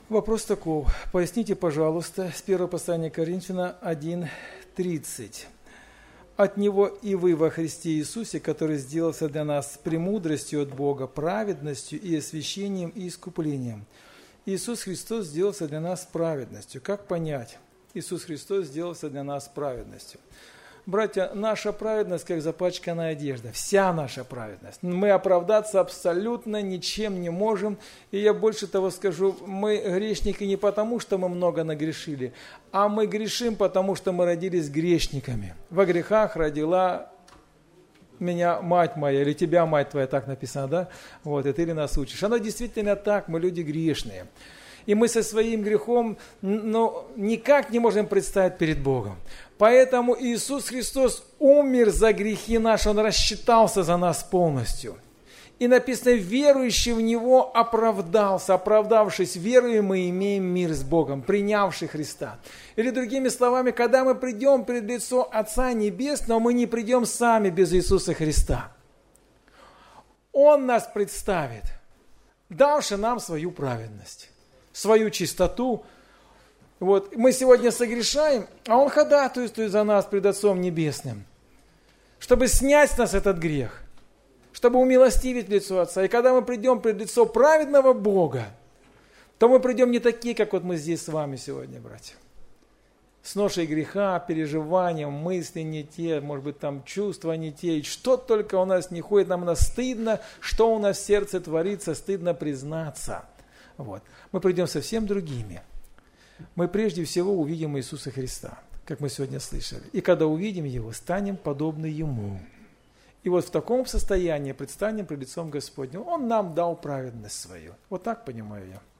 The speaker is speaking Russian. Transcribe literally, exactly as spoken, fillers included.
Вопрос таков. Поясните, пожалуйста, с первого послания Коринфянам один тридцать. От Него и вы во Христе Иисусе, который сделался для нас премудростью от Бога, праведностью и освящением и искуплением. Иисус Христос сделался для нас праведностью. Как понять? Иисус Христос сделался для нас праведностью. Братья, наша праведность, как запачканная одежда, вся наша праведность. Мы оправдаться абсолютно ничем не можем. И я больше того скажу, мы грешники не потому, что мы много нагрешили, а мы грешим, потому что мы родились грешниками. Во грехах родила меня мать моя, или тебя мать твоя, так написано, да? Вот, и ты ли нас учишь? Оно действительно так, мы люди грешные. И мы со своим грехом ну, никак не можем предстать перед Богом. Поэтому Иисус Христос умер за грехи наши, Он рассчитался за нас полностью. И написано, верующий в Него оправдался. Оправдавшись верою, мы имеем мир с Богом, принявший Христа. Или другими словами, когда мы придем перед лицо Отца Небесного, мы не придем сами без Иисуса Христа. Он нас представит, давши нам свою праведность, свою чистоту. Вот. Мы сегодня согрешаем, а Он ходатайствует за нас пред Отцом Небесным, чтобы снять с нас этот грех, чтобы умилостивить лицо Отца. И когда мы придем пред лицо праведного Бога, то мы придем не такие, как вот мы здесь с вами сегодня, братья. С ношей греха, переживанием, мысли не те, может быть, там чувства не те. И что только у нас не ходит, нам нас стыдно, что у нас в сердце творится, стыдно признаться. Вот. Мы придем совсем другими. Мы прежде всего увидим Иисуса Христа, как мы сегодня слышали. И когда увидим Его, станем подобны Ему. И вот в таком состоянии предстанем пред лицом Господним. Он нам дал праведность свою. Вот так понимаю я.